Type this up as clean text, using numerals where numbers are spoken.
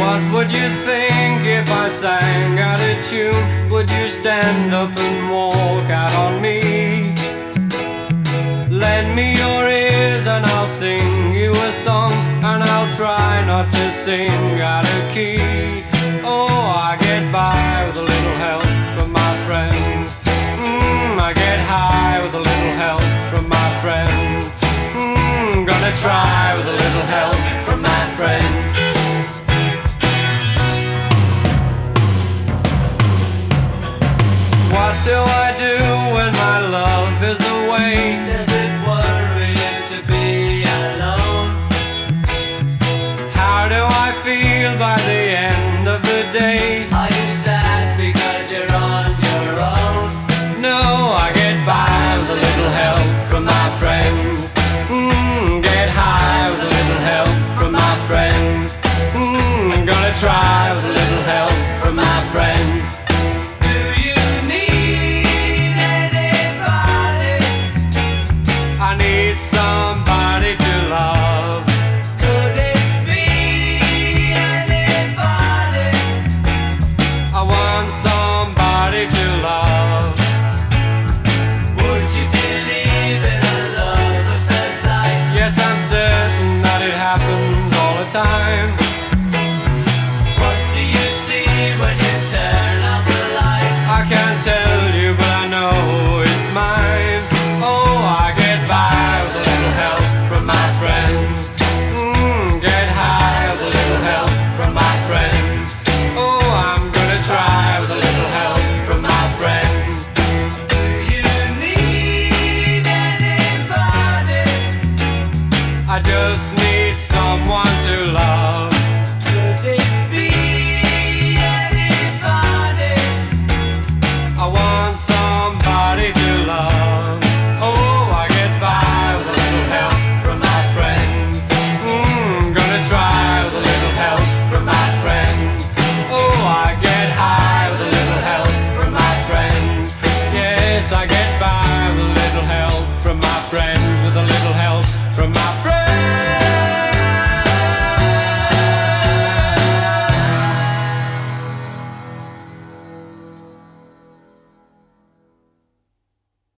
What would you think if I sang out of tune? Would you stand up and walk out on me? Lend me your ears and I'll sing you a song, and I'll try not to sing out of key.